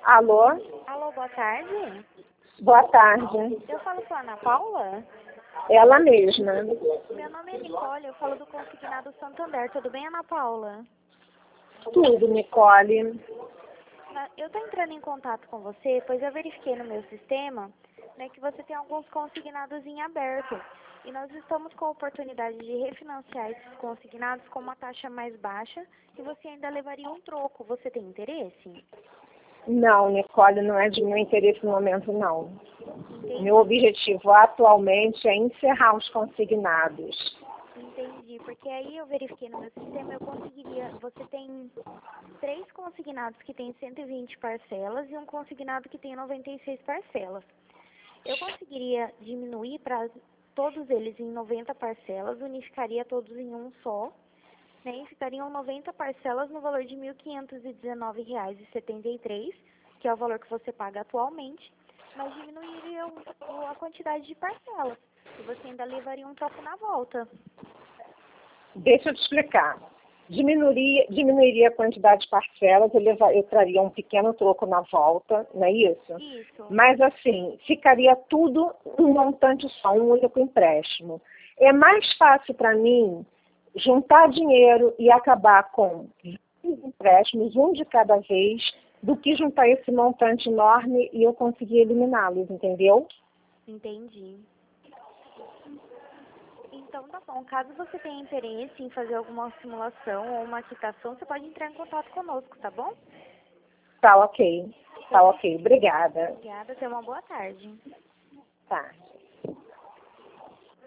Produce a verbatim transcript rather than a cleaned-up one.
Alô? Alô, boa tarde. Boa tarde. Eu falo com a Ana Paula? Ela mesma. Meu nome é Nicole, eu falo do Consignado Santander. Tudo bem, Ana Paula? Tudo, Nicole. Eu estou entrando em contato com você, pois eu verifiquei no meu sistema, né, que você tem alguns consignados em aberto. E nós estamos com a oportunidade de refinanciar esses consignados com uma taxa mais baixa e você ainda levaria um troco. Você tem interesse? Não, Nicole, não é de meu interesse no momento, não. Entendi. Meu objetivo atualmente é encerrar os consignados. Entendi, porque aí eu verifiquei no meu sistema, eu conseguiria, você tem três consignados que tem cento e vinte parcelas e um consignado que tem noventa e seis parcelas. Eu conseguiria diminuir para todos eles em noventa parcelas, unificaria todos em um só, né, e ficariam noventa parcelas no valor de mil quinhentos e dezenove reais e setenta e três centavos, que é o valor que você paga atualmente, mas diminuiria o, a quantidade de parcelas e você ainda levaria um troco na volta. Deixa eu te explicar. Diminuiria, diminuiria a quantidade de parcelas, eu, levar, eu traria um pequeno troco na volta, não é isso? Isso. Mas assim, ficaria tudo um montante só, um único empréstimo. É mais fácil para mim juntar dinheiro e acabar com empréstimos, um de cada vez, do que juntar esse montante enorme e eu conseguir eliminá-los, entendeu? Entendi. Então tá bom, caso você tenha interesse em fazer alguma simulação ou uma quitação, você pode entrar em contato conosco, tá bom? Tá ok, tá ok, obrigada. Obrigada, tenha uma boa tarde. Tá.